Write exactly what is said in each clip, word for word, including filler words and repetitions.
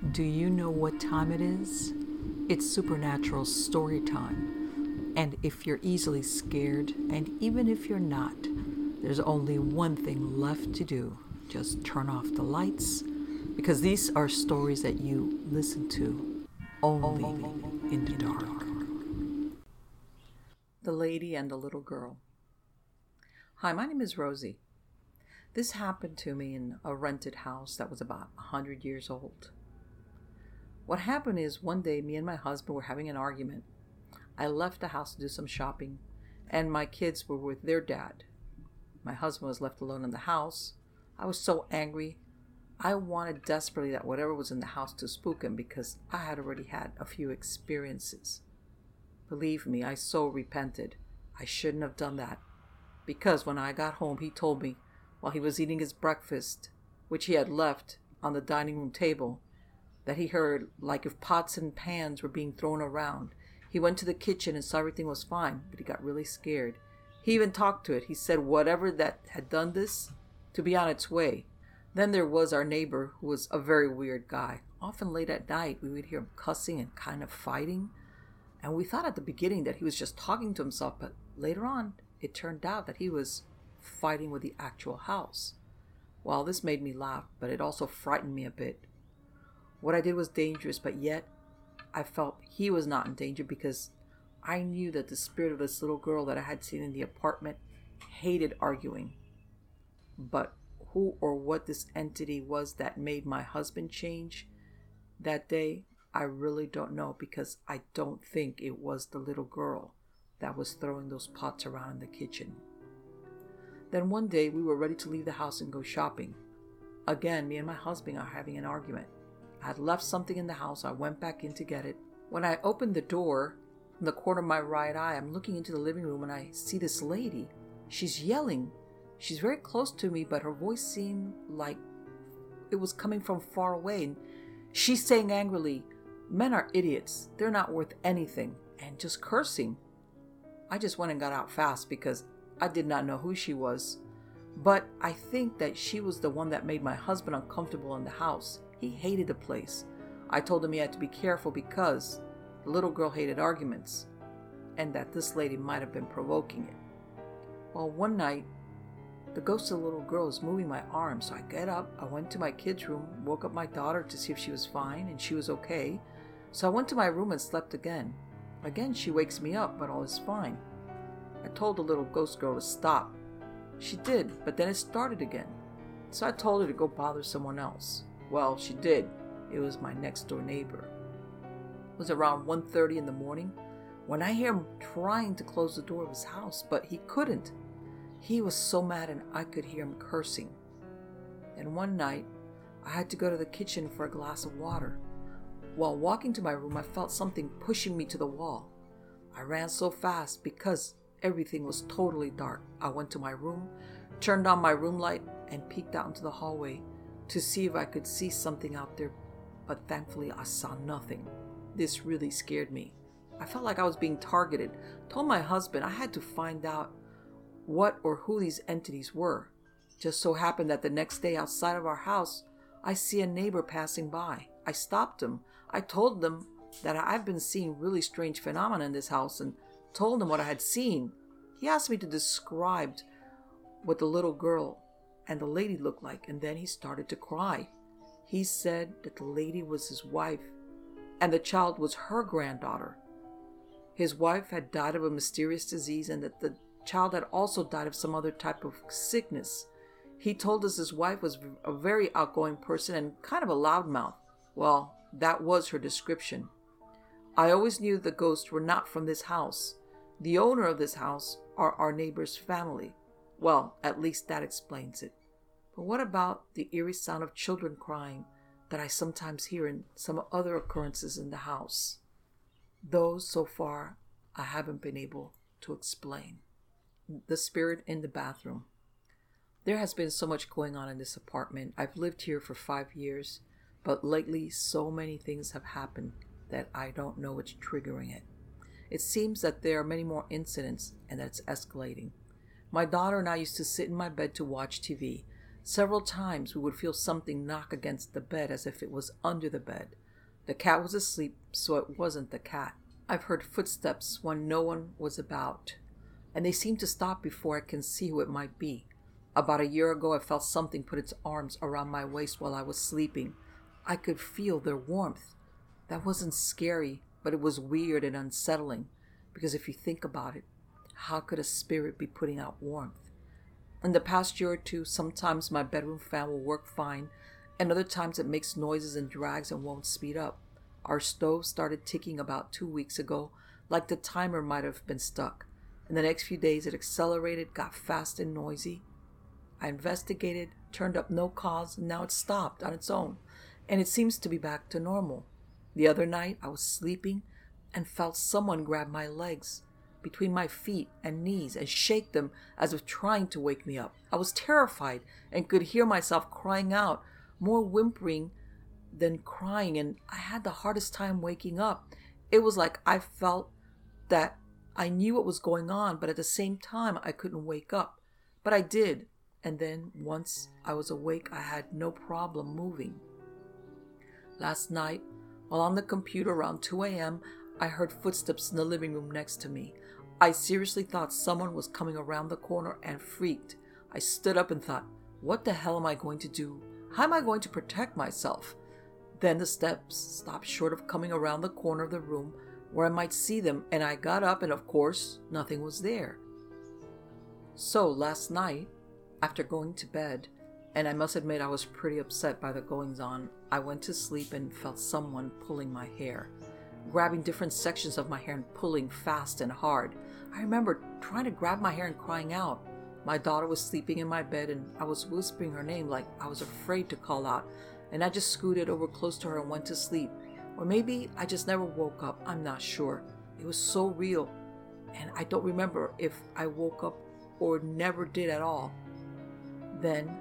Do you know what time it is? It's supernatural story time. And if you're easily scared, and even if you're not, there's only one thing left to do. Just turn off the lights, because these are stories that you listen to only in the dark. The Lady and the Little Girl. Hi, my name is Rosie. This happened to me in a rented house that was about one hundred years old. What happened is one day me and my husband were having an argument. I left the house to do some shopping, and my kids were with their dad. My husband was left alone in the house. I was so angry. I wanted desperately that whatever was in the house to spook him because I had already had a few experiences. Believe me, I so repented. I shouldn't have done that. Because when I got home, he told me, while he was eating his breakfast, which he had left on the dining room table, that he heard like if pots and pans were being thrown around. He went to the kitchen and saw everything was fine, but he got really scared. He even talked to it. He said whatever that had done this, to be on its way. Then there was our neighbor, who was a very weird guy. Often late at night, we would hear him cussing and kind of fighting. And we thought at the beginning that he was just talking to himself, but later on, it turned out that he was fighting with the actual house. Well, this made me laugh, but it also frightened me a bit. What I did was dangerous, but yet I felt he was not in danger because I knew that the spirit of this little girl that I had seen in the apartment hated arguing. But who or what this entity was that made my husband change that day, I really don't know, because I don't think it was the little girl that was throwing those pots around in the kitchen. Then one day we were ready to leave the house and go shopping. Again, me and my husband are having an argument. I had left something in the house. I went back in to get it. When I opened the door, from the corner of my right eye, I'm looking into the living room and I see this lady. She's yelling. She's very close to me, but her voice seemed like it was coming from far away. And she's saying angrily, "Men are idiots. They're not worth anything," and just cursing. I just went and got out fast because I did not know who she was. But I think that she was the one that made my husband uncomfortable in the house. He hated the place. I told him he had to be careful because the little girl hated arguments and that this lady might have been provoking it. Well, one night, the ghost of the little girl is moving my arm, so I get up, I went to my kids' room, woke up my daughter to see if she was fine, and she was okay. So I went to my room and slept again. Again, she wakes me up, but all is fine. I told the little ghost girl to stop. She did, but then it started again. So I told her to go bother someone else. Well, she did. It was my next door neighbor. It was around one thirty in the morning when I hear him trying to close the door of his house, but he couldn't. He was so mad and I could hear him cursing. And one night, I had to go to the kitchen for a glass of water. While walking to my room, I felt something pushing me to the wall. I ran so fast because everything was totally dark. I went to my room, turned on my room light, and peeked out into the hallway to see if I could see something out there, but thankfully I saw nothing. This really scared me. I felt like I was being targeted. Told my husband I had to find out what or who these entities were. Just so happened that the next day outside of our house, I see a neighbor passing by. I stopped him. I told them that I've been seeing really strange phenomena in this house and told him what I had seen. He asked me to describe what the little girl and the lady looked like, and then he started to cry. He said that the lady was his wife and the child was her granddaughter. His wife had died of a mysterious disease and that the child had also died of some other type of sickness. He told us his wife was a very outgoing person and kind of a loudmouth. Well, that was her description. I always knew the ghosts were not from this house. The owner of this house are our neighbor's family. Well, at least that explains it. But what about the eerie sound of children crying that I sometimes hear in some other occurrences in the house? Those, so far, I haven't been able to explain. The spirit in the bathroom. There has been so much going on in this apartment. I've lived here for five years, but lately so many things have happened that I don't know what's triggering it. It seems that there are many more incidents and that it's escalating. My daughter and I used to sit in my bed to watch T V. Several times we would feel something knock against the bed as if it was under the bed. The cat was asleep, so it wasn't the cat. I've heard footsteps when no one was about, and they seem to stop before I can see who it might be. About a year ago, I felt something put its arms around my waist while I was sleeping. I could feel their warmth. That wasn't scary, but it was weird and unsettling, because if you think about it, how could a spirit be putting out warmth? In the past year or two, sometimes my bedroom fan will work fine, and other times it makes noises and drags and won't speed up. Our stove started ticking about two weeks ago, like the timer might have been stuck. In the next few days, it accelerated, got fast and noisy. I investigated, turned up no cause, and now it stopped on its own, and it seems to be back to normal. The other night, I was sleeping and felt someone grab my legs between my feet and knees and shake them as if trying to wake me up. I was terrified and could hear myself crying out, more whimpering than crying, and I had the hardest time waking up. It was like I felt that I knew what was going on, but at the same time, I couldn't wake up. But I did, and then once I was awake, I had no problem moving. Last night, while on the computer around two a.m., I heard footsteps in the living room next to me. I seriously thought someone was coming around the corner and freaked. I stood up and thought, what the hell am I going to do? How am I going to protect myself? Then the steps stopped short of coming around the corner of the room where I might see them, and I got up and of course, nothing was there. So last night, after going to bed, and I must admit I was pretty upset by the goings-on, I went to sleep and felt someone pulling my hair, grabbing different sections of my hair and pulling fast and hard. I remember trying to grab my hair and crying out. My daughter was sleeping in my bed and I was whispering her name like I was afraid to call out, and I just scooted over close to her and went to sleep. Or maybe I just never woke up, I'm not sure. It was so real, and I don't remember if I woke up or never did at all. Then,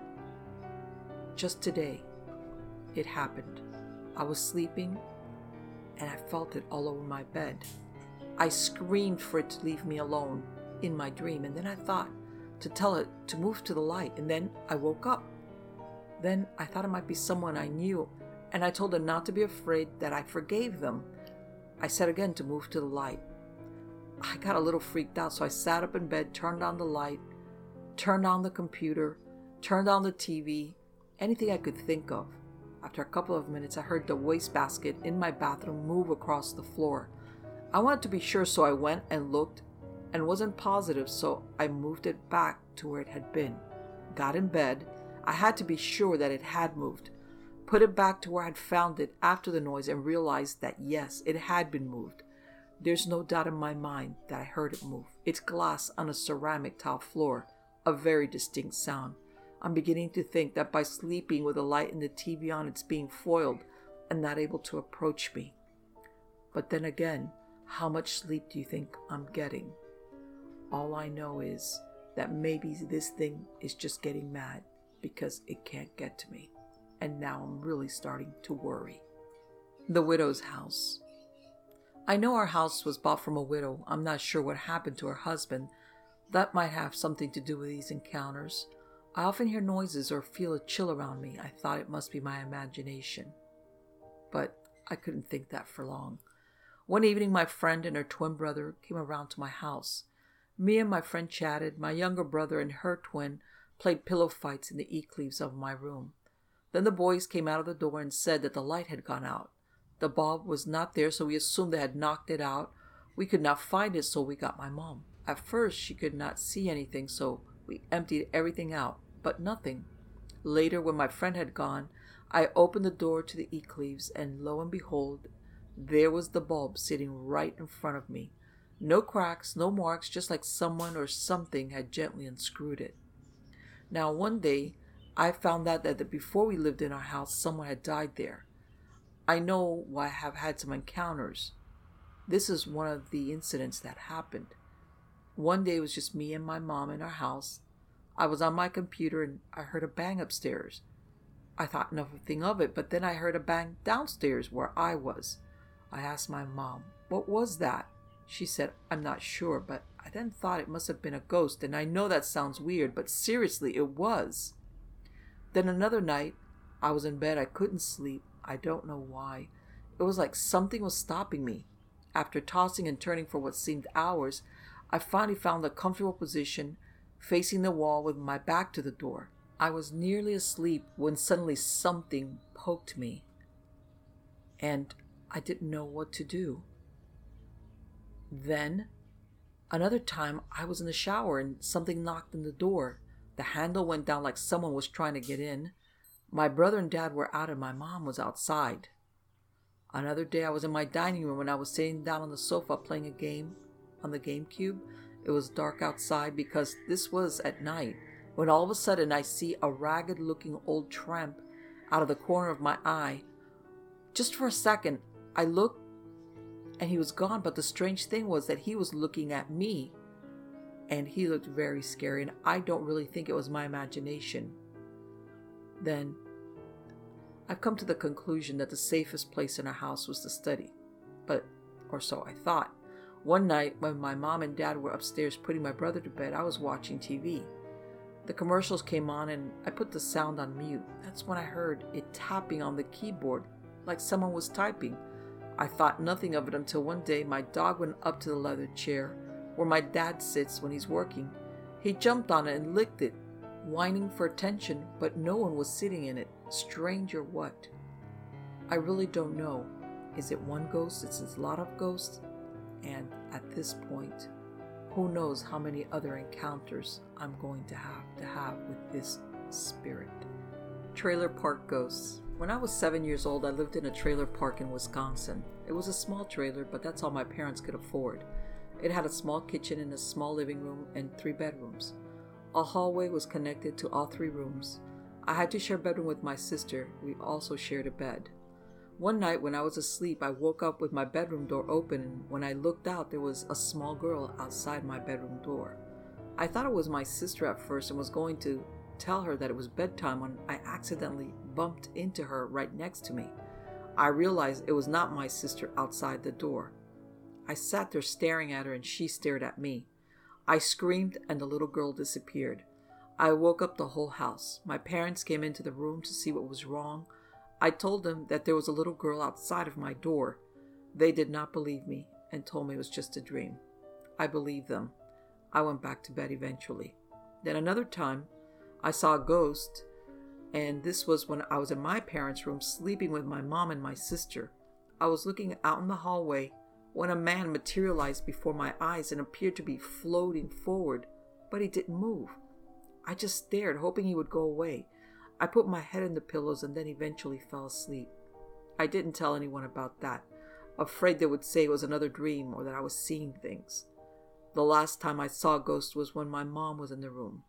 just today, it happened. I was sleeping and I felt it all over my bed. I screamed for it to leave me alone in my dream, and then I thought to tell it to move to the light, and then I woke up. Then I thought it might be someone I knew, and I told them not to be afraid, that I forgave them. I said again to move to the light. I got a little freaked out, so I sat up in bed, turned on the light, turned on the computer, turned on the T V, anything I could think of. After a couple of minutes, I heard the wastebasket in my bathroom move across the floor. I wanted to be sure, so I went and looked and wasn't positive, so I moved it back to where it had been. Got in bed. I had to be sure that it had moved. Put it back to where I had found it after the noise and realized that yes, it had been moved. There's no doubt in my mind that I heard it move. It's glass on a ceramic tile floor, a very distinct sound. I'm beginning to think that by sleeping with the light and the T V on, it's being foiled and not able to approach me. But then again, how much sleep do you think I'm getting? All I know is that maybe this thing is just getting mad because it can't get to me. And now I'm really starting to worry. The widow's house. I know our house was bought from a widow. I'm not sure what happened to her husband. That might have something to do with these encounters. I often hear noises or feel a chill around me. I thought it must be my imagination. But I couldn't think that for long. One evening, my friend and her twin brother came around to my house. Me and my friend chatted. My younger brother and her twin played pillow fights in the eaves of my room. Then the boys came out of the door and said that the light had gone out. The bulb was not there, so we assumed they had knocked it out. We could not find it, so we got my mom. At first, she could not see anything, so we emptied everything out, but nothing. Later, when my friend had gone, I opened the door to the eaves, and lo and behold, there was the bulb sitting right in front of me. No cracks, no marks, just like someone or something had gently unscrewed it. Now, one day, I found out that before we lived in our house, someone had died there. I know I have had some encounters. This is one of the incidents that happened. One day it was just me and my mom in our house. I was on my computer and I heard a bang upstairs. I thought nothing of it, but then I heard a bang downstairs where I was. I asked my mom, "What was that?" She said, "I'm not sure," but I then thought it must have been a ghost, and I know that sounds weird, but seriously, it was. Then another night, I was in bed. I couldn't sleep. I don't know why. It was like something was stopping me. After tossing and turning for what seemed hours, I finally found a comfortable position facing the wall with my back to the door. I was nearly asleep when suddenly something poked me, and I didn't know what to do. Then, another time, I was in the shower and something knocked on the door. The handle went down like someone was trying to get in. My brother and dad were out and my mom was outside. Another day, I was in my dining room and I was sitting down on the sofa playing a game on the GameCube. It was dark outside because this was at night, when all of a sudden I see a ragged-looking old tramp out of the corner of my eye. Just for a second, I looked and he was gone, but the strange thing was that he was looking at me, and he looked very scary, and I don't really think it was my imagination. Then, I've come to the conclusion that the safest place in our house was the study, but, or so I thought. One night, when my mom and dad were upstairs putting my brother to bed, I was watching T V. The commercials came on and I put the sound on mute. That's when I heard it tapping on the keyboard, like someone was typing. I thought nothing of it until one day my dog went up to the leather chair where my dad sits when he's working. He jumped on it and licked it, whining for attention, but no one was sitting in it. Strange or what? I really don't know. Is it one ghost? Is it a lot of ghosts? And at this point, who knows how many other encounters I'm going to have to have with this spirit. Trailer park ghosts. When I was seven years old, I lived in a trailer park in Wisconsin. It was a small trailer, but that's all my parents could afford. It had a small kitchen and a small living room and three bedrooms. A hallway was connected to all three rooms. I had to share a bedroom with my sister. We also shared a bed. One night when I was asleep, I woke up with my bedroom door open, and when I looked out, there was a small girl outside my bedroom door. I thought it was my sister at first and was going to tell her that it was bedtime when I accidentally bumped into her right next to me. I realized it was not my sister outside the door. I sat there staring at her and she stared at me. I screamed and the little girl disappeared. I woke up the whole house. My parents came into the room to see what was wrong. I told them that there was a little girl outside of my door. They did not believe me and told me it was just a dream. I believed them. I went back to bed eventually. Then another time, I saw a ghost, and this was when I was in my parents' room sleeping with my mom and my sister. I was looking out in the hallway when a man materialized before my eyes and appeared to be floating forward, but he didn't move. I just stared, hoping he would go away. I put my head in the pillows and then eventually fell asleep. I didn't tell anyone about that, afraid they would say it was another dream or that I was seeing things. The last time I saw a ghost was when my mom was in the room.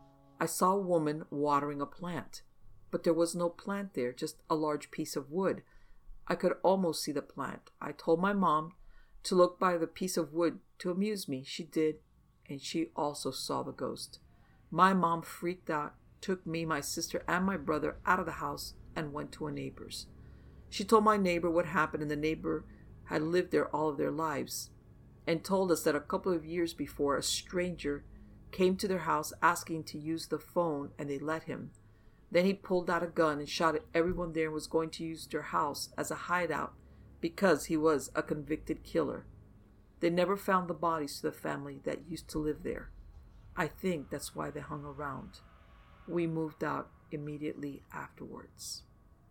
I saw a woman watering a plant, but there was no plant there, just a large piece of wood. I could almost see the plant. I told my mom to look by the piece of wood to amuse me. She did, and she also saw the ghost. My mom freaked out, took me, my sister, and my brother out of the house and went to a neighbor's. She told my neighbor what happened, and the neighbor had lived there all of their lives, and told us that a couple of years before, a stranger came to their house asking to use the phone, and they let him. Then he pulled out a gun and shot at everyone there and was going to use their house as a hideout because he was a convicted killer. They never found the bodies to the family that used to live there. I think that's why they hung around. We moved out immediately afterwards.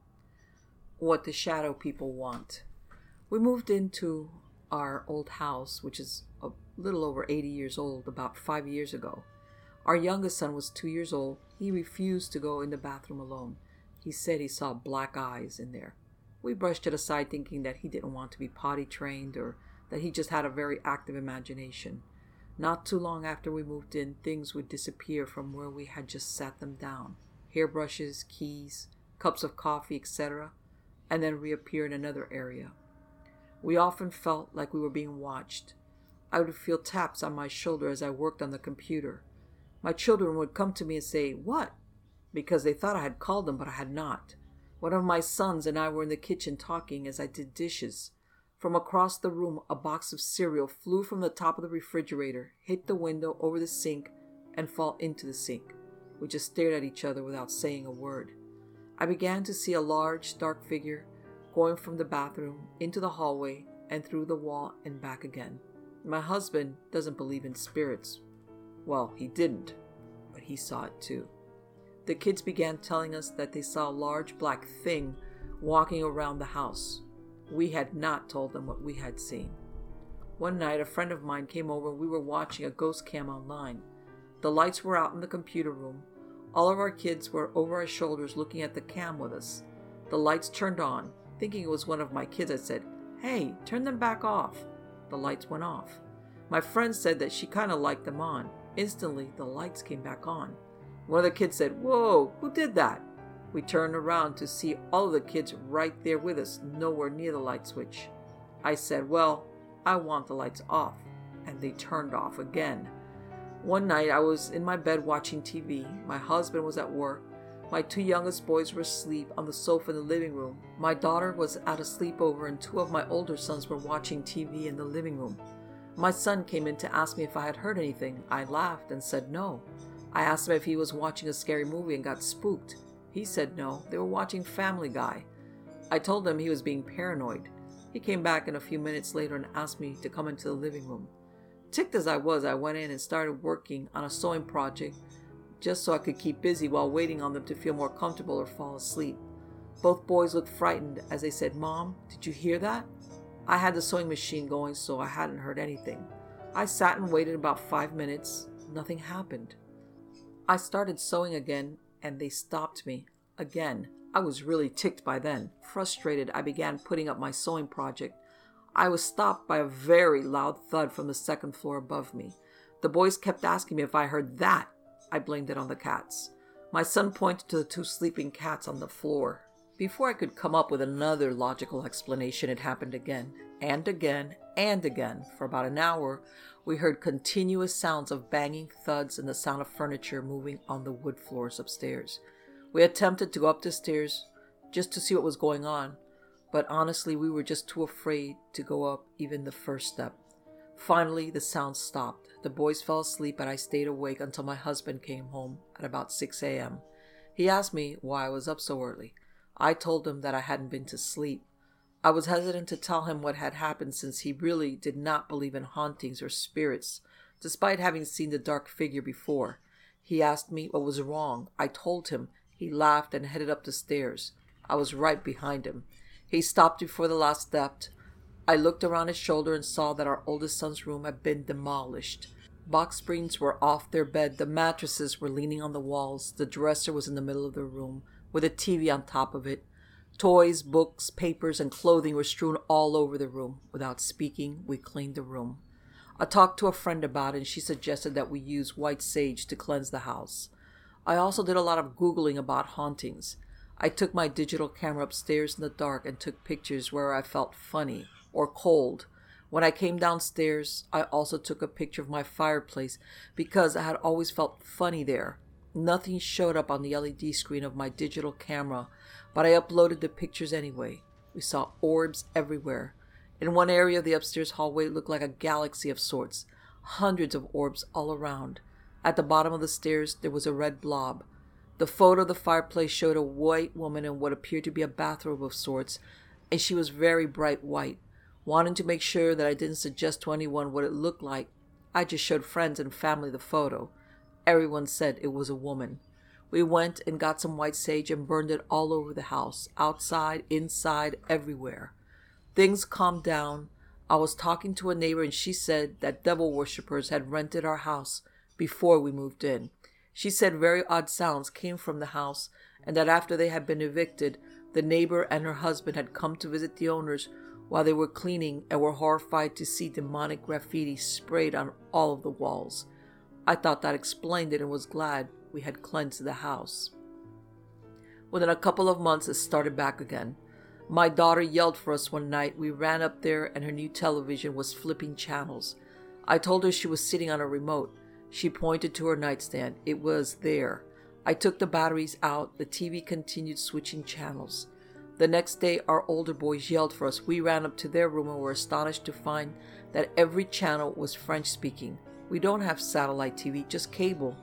What the shadow people want. We moved into our old house, which is a little over eighty years old, about five years ago. Our youngest son was two years old. He refused to go in the bathroom alone. He said he saw black eyes in there. We brushed it aside, thinking that he didn't want to be potty trained or that he just had a very active imagination. Not too long after we moved in, things would disappear from where we had just sat them down. Hairbrushes, keys, cups of coffee, et cetera, and then reappear in another area. We often felt like we were being watched. I would feel taps on my shoulder as I worked on the computer. My children would come to me and say, "What?" because they thought I had called them, but I had not. One of my sons and I were in the kitchen talking as I did dishes. From across the room, a box of cereal flew from the top of the refrigerator, hit the window over the sink, and fall into the sink. We just stared at each other without saying a word. I began to see a large, dark figure going from the bathroom into the hallway and through the wall and back again. My husband doesn't believe in spirits. Well, he didn't, but he saw it too. The kids began telling us that they saw a large black thing walking around the house. We had not told them what we had seen. One night, a friend of mine came over and we were watching a ghost cam online. The lights were out in the computer room. All of our kids were over our shoulders looking at the cam with us. The lights turned on. Thinking it was one of my kids, I said, "Hey, turn them back off." The lights went off. My friend said that she kind of liked them on. Instantly, the lights came back on. One of the kids said, "Whoa, who did that?" We turned around to see all of the kids right there with us, nowhere near the light switch. I said, "Well, I want the lights off," and they turned off again. One night, I was in my bed watching T V. My husband was at work. My two youngest boys were asleep on the sofa in the living room. My daughter was at a sleepover and two of my older sons were watching T V in the living room. My son came in to ask me if I had heard anything. I laughed and said no. I asked him if he was watching a scary movie and got spooked. He said no, they were watching Family Guy. I told him he was being paranoid. He came back in a few minutes later and asked me to come into the living room. Ticked as I was, I went in and started working on a sewing project just so I could keep busy while waiting on them to feel more comfortable or fall asleep. Both boys looked frightened as they said, "Mom, did you hear that?" I had the sewing machine going, so I hadn't heard anything. I sat and waited about five minutes. Nothing happened. I started sewing again, and they stopped me. Again, I was really ticked by then. Frustrated, I began putting up my sewing project. I was stopped by a very loud thud from the second floor above me. The boys kept asking me if I heard that. I blamed it on the cats. My son pointed to the two sleeping cats on the floor. Before I could come up with another logical explanation, it happened again, and again, and again. For about an hour, we heard continuous sounds of banging thuds and the sound of furniture moving on the wood floors upstairs. We attempted to go up the stairs just to see what was going on, but honestly, we were just too afraid to go up even the first step. Finally, the sound stopped. The boys fell asleep and I stayed awake until my husband came home at about six a.m. He asked me why I was up so early. I told him that I hadn't been to sleep. I was hesitant to tell him what had happened since he really did not believe in hauntings or spirits, despite having seen the dark figure before. He asked me what was wrong. I told him. He laughed and headed up the stairs. I was right behind him. He stopped before the last step. I looked around his shoulder and saw that our oldest son's room had been demolished. Box springs were off their bed. The mattresses were leaning on the walls. The dresser was in the middle of the room, with a T V on top of it. Toys, books, papers, and clothing were strewn all over the room. Without speaking, we cleaned the room. I talked to a friend about it, and she suggested that we use white sage to cleanse the house. I also did a lot of Googling about hauntings. I took my digital camera upstairs in the dark and took pictures where I felt funny or cold. When I came downstairs, I also took a picture of my fireplace because I had always felt funny there. Nothing showed up on the L E D screen of my digital camera, but I uploaded the pictures anyway. We saw orbs everywhere. In one area of the upstairs hallway, it looked like a galaxy of sorts. Hundreds of orbs all around. At the bottom of the stairs, there was a red blob. The photo of the fireplace showed a white woman in what appeared to be a bathrobe of sorts, and she was very bright white. Wanting to make sure that I didn't suggest to anyone what it looked like, I just showed friends and family the photo. Everyone said it was a woman. We went and got some white sage and burned it all over the house, outside, inside, everywhere. Things calmed down. I was talking to a neighbor and she said that devil worshippers had rented our house before we moved in. She said very odd sounds came from the house and that after they had been evicted, the neighbor and her husband had come to visit the owners while they were cleaning and were horrified to see demonic graffiti sprayed on all of the walls. I thought that explained it and was glad we had cleansed the house. Within a couple of months, it started back again. My daughter yelled for us one night. We ran up there and her new television was flipping channels. I told her she was sitting on a remote. She pointed to her nightstand. It was there. I took the batteries out. The T V continued switching channels. The next day, our older boys yelled for us. We ran up to their room and were astonished to find that every channel was French-speaking. We don't have satellite T V, just cable.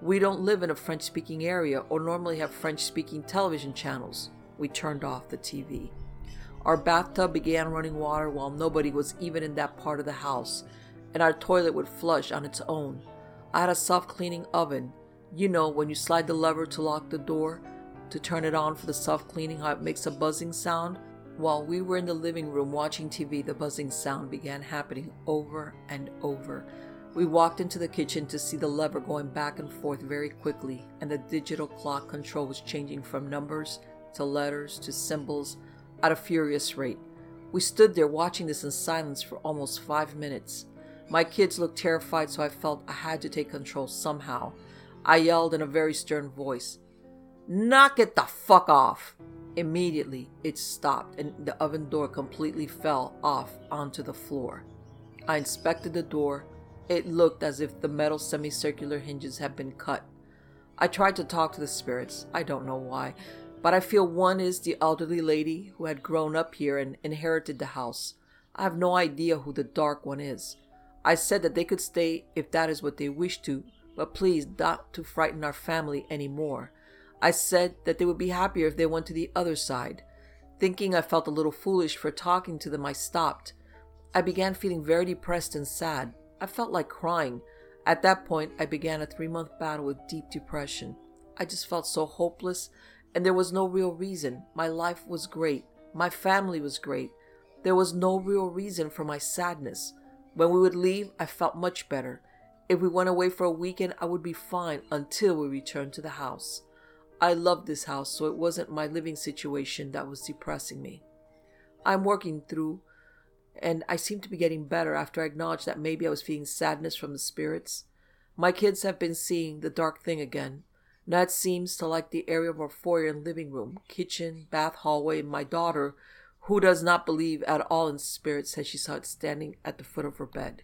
We don't live in a French-speaking area or normally have French-speaking television channels. We turned off the T V. Our bathtub began running water while nobody was even in that part of the house, and our toilet would flush on its own. I had a self-cleaning oven. You know, when you slide the lever to lock the door, to turn it on for the self-cleaning, how it makes a buzzing sound? While we were in the living room watching T V, the buzzing sound began happening over and over. We walked into the kitchen to see the lever going back and forth very quickly, and the digital clock control was changing from numbers to letters to symbols at a furious rate. We stood there watching this in silence for almost five minutes. My kids looked terrified, so I felt I had to take control somehow. I yelled in a very stern voice, "Knock it the fuck off!" Immediately, it stopped and the oven door completely fell off onto the floor. I inspected the door. It looked as if the metal semicircular hinges had been cut. I tried to talk to the spirits. I don't know why, but I feel one is the elderly lady who had grown up here and inherited the house. I have no idea who the dark one is. I said that they could stay if that is what they wish to, but please not to frighten our family anymore. I said that they would be happier if they went to the other side. Thinking I felt a little foolish for talking to them, I stopped. I began feeling very depressed and sad. I felt like crying. At that point, I began a three-month battle with deep depression. I just felt so hopeless, and there was no real reason. My life was great. My family was great. There was no real reason for my sadness. When we would leave, I felt much better. If we went away for a weekend, I would be fine until we returned to the house. I loved this house, so it wasn't my living situation that was depressing me. I'm working through, and I seem to be getting better after I acknowledged that maybe I was feeling sadness from the spirits. My kids have been seeing the dark thing again. Nat seems to like the area of our foyer and living room, kitchen, bath, hallway, and my daughter, who does not believe at all in spirits, says she saw it standing at the foot of her bed.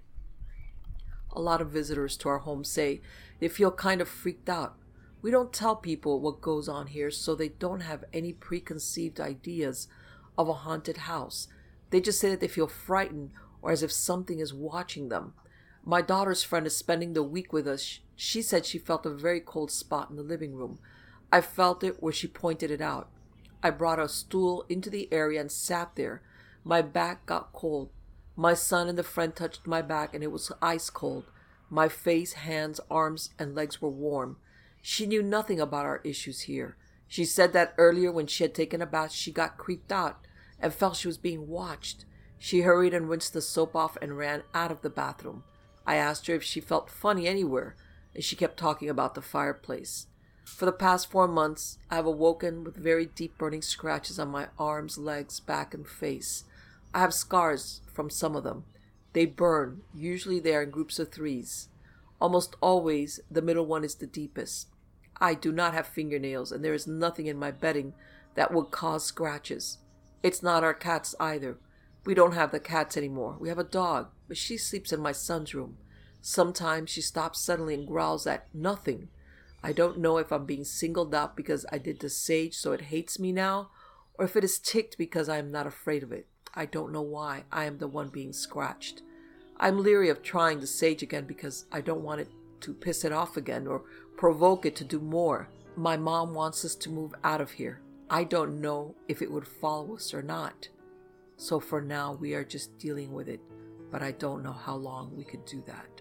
A lot of visitors to our home say they feel kind of freaked out. We don't tell people what goes on here, so they don't have any preconceived ideas of a haunted house. They just say that they feel frightened or as if something is watching them. My daughter's friend is spending the week with us. She said she felt a very cold spot in the living room. I felt it where she pointed it out. I brought a stool into the area and sat there. My back got cold. My son and the friend touched my back and it was ice cold. My face, hands, arms, and legs were warm. She knew nothing about our issues here. She said that earlier when she had taken a bath, she got creeped out and felt she was being watched. She hurried and rinsed the soap off and ran out of the bathroom. I asked her if she felt funny anywhere, and she kept talking about the fireplace. For the past four months, I have awoken with very deep burning scratches on my arms, legs, back, and face. I have scars from some of them. They burn. Usually they are in groups of threes. Almost always, the middle one is the deepest. I do not have fingernails, and there is nothing in my bedding that would cause scratches. It's not our cats either. We don't have the cats anymore. We have a dog, but she sleeps in my son's room. Sometimes she stops suddenly and growls at nothing. I don't know if I'm being singled out because I did the sage so it hates me now, or if it is ticked because I am not afraid of it. I don't know why I am the one being scratched. I'm leery of trying the sage again because I don't want it to piss it off again or provoke it to do more. My mom wants us to move out of here. I don't know if it would follow us or not. So for now, we are just dealing with it, but I don't know how long we could do that.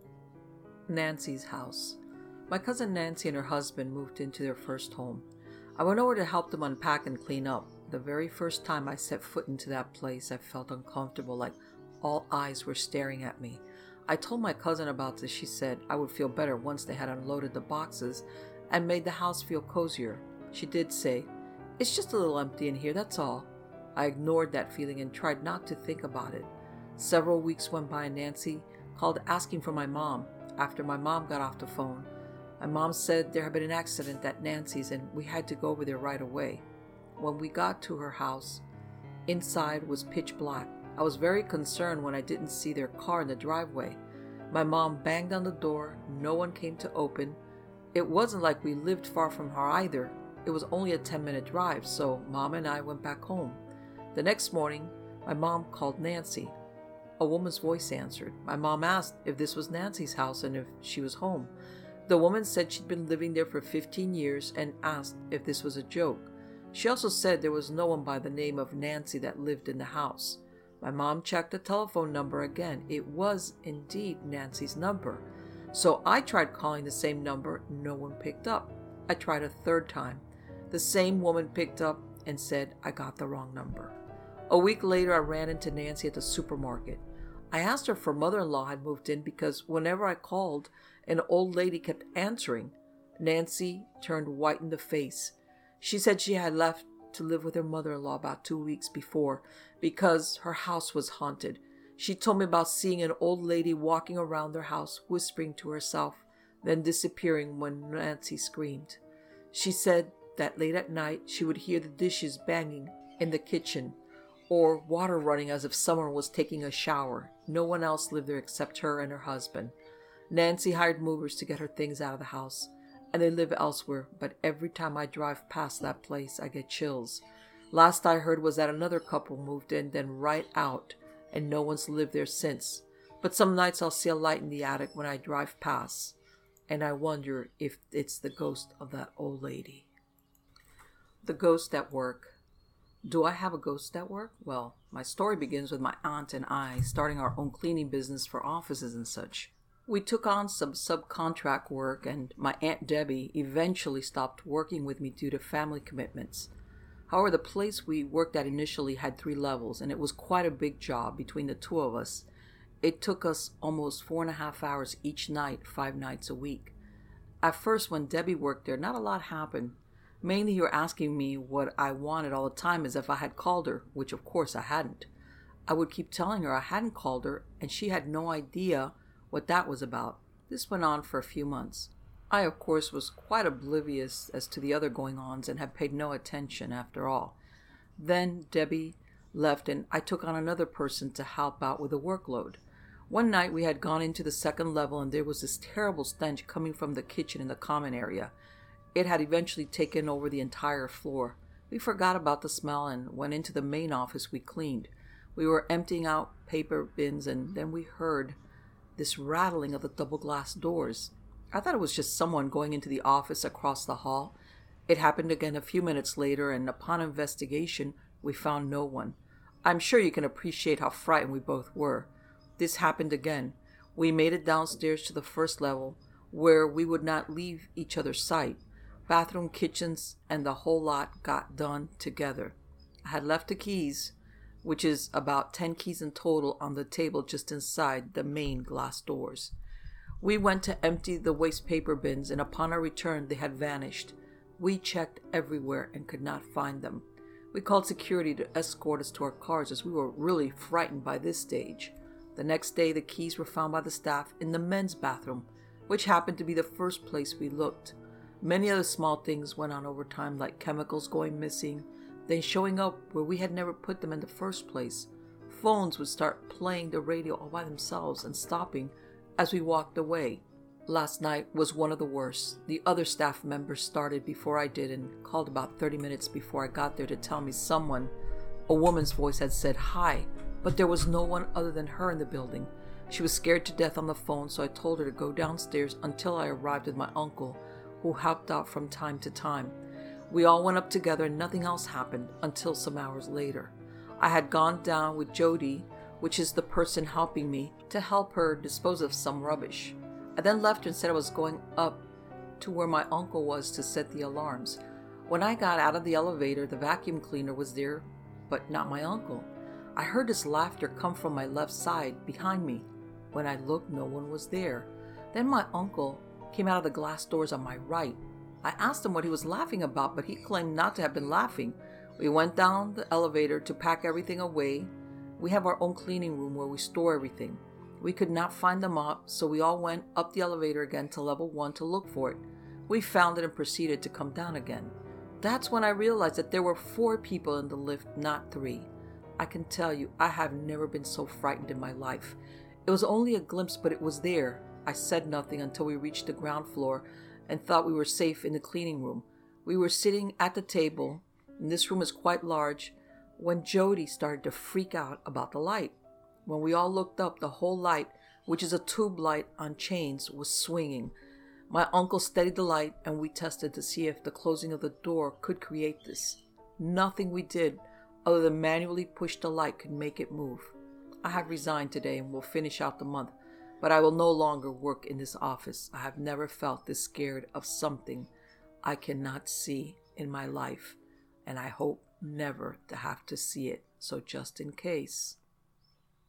Nancy's house. My cousin Nancy and her husband moved into their first home. I went over to help them unpack and clean up. The very first time I set foot into that place, I felt uncomfortable, like all eyes were staring at me. I told my cousin about this. She said I would feel better once they had unloaded the boxes and made the house feel cozier. She did say, "It's just a little empty in here, that's all." I ignored that feeling and tried not to think about it. Several weeks went by and Nancy called asking for my mom. After my mom got off the phone, my mom said there had been an accident at Nancy's and we had to go over there right away. When we got to her house, inside was pitch black. I was very concerned when I didn't see their car in the driveway. My mom banged on the door. No one came to open. It wasn't like we lived far from her either. It was only a ten-minute drive, so Mom and I went back home. The next morning, my mom called Nancy. A woman's voice answered. My mom asked if this was Nancy's house and if she was home. The woman said she'd been living there for fifteen years and asked if this was a joke. She also said there was no one by the name of Nancy that lived in the house. My mom checked the telephone number again. It was indeed Nancy's number. So I tried calling the same number. No one picked up. I tried a third time. The same woman picked up and said I got the wrong number. A week later, I ran into Nancy at the supermarket. I asked her if her mother-in-law had moved in because whenever I called, an old lady kept answering. Nancy turned white in the face. She said she had left to live with her mother-in-law about two weeks before because her house was haunted. She told me about seeing an old lady walking around their house, whispering to herself, then disappearing when Nancy screamed. She said that late at night she would hear the dishes banging in the kitchen or water running as if someone was taking a shower. No one else lived there except her and her husband. Nancy hired movers to get her things out of the house, and they live elsewhere, but every time I drive past that place, I get chills. Last I heard was that another couple moved in, then right out, and no one's lived there since. But some nights I'll see a light in the attic when I drive past, and I wonder if it's the ghost of that old lady. The ghost at work. Do I have a ghost at work? Well, my story begins with my aunt and I starting our own cleaning business for offices and such. We took on some subcontract work, and my Aunt Debbie eventually stopped working with me due to family commitments. However, the place we worked at initially had three levels, and it was quite a big job between the two of us. It took us almost four and a half hours each night, five nights a week. At first, when Debbie worked there, not a lot happened. Mainly, you were asking me what I wanted all the time as if I had called her, which of course I hadn't. I would keep telling her I hadn't called her, and she had no idea what that was about. This went on for a few months. I, of course, was quite oblivious as to the other going-ons and had paid no attention after all. Then Debbie left, and I took on another person to help out with the workload. One night we had gone into the second level, and there was this terrible stench coming from the kitchen in the common area. It had eventually taken over the entire floor. We forgot about the smell and went into the main office we cleaned. We were emptying out paper bins, and then we heard this rattling of the double glass doors. I thought it was just someone going into the office across the hall. It happened again a few minutes later, and upon investigation, we found no one. I'm sure you can appreciate how frightened we both were. This happened again. We made it downstairs to the first level, where we would not leave each other's sight. Bathroom, kitchens, and the whole lot got done together. I had left the keys, which is about ten keys in total, on the table just inside the main glass doors. We went to empty the waste paper bins, and upon our return they had vanished. We checked everywhere and could not find them. We called security to escort us to our cars as we were really frightened by this stage. The next day the keys were found by the staff in the men's bathroom, which happened to be the first place we looked. Many other small things went on over time, like chemicals going missing, then showing up where we had never put them in the first place. Phones would start playing the radio all by themselves and stopping as we walked away. Last night was one of the worst. The other staff members started before I did and called about thirty minutes before I got there to tell me someone, a woman's voice, had said hi, but there was no one other than her in the building. She was scared to death on the phone, so I told her to go downstairs until I arrived with my uncle, who helped out from time to time. We all went up together and nothing else happened until some hours later. I had gone down with Jody, which is the person helping me, to help her dispose of some rubbish. I then left her and said I was going up to where my uncle was to set the alarms. When I got out of the elevator, the vacuum cleaner was there, but not my uncle. I heard this laughter come from my left side behind me. When I looked, no one was there. Then my uncle came out of the glass doors on my right. I asked him what he was laughing about, but he claimed not to have been laughing. We went down the elevator to pack everything away. We have our own cleaning room where we store everything. We could not find the mop, so we all went up the elevator again to level one to look for it. We found it and proceeded to come down again. That's when I realized that there were four people in the lift, not three. I can tell you, I have never been so frightened in my life. It was only a glimpse, but it was there. I said nothing until we reached the ground floor and thought we were safe in the cleaning room. We were sitting at the table, and this room is quite large, when Jody started to freak out about the light. When we all looked up, the whole light, which is a tube light on chains, was swinging. My uncle steadied the light and we tested to see if the closing of the door could create this. Nothing we did other than manually push the light could make it move. I have resigned today and will finish out the month, but I will no longer work in this office. I have never felt this scared of something I cannot see in my life, and I hope never to have to see it. So just in case,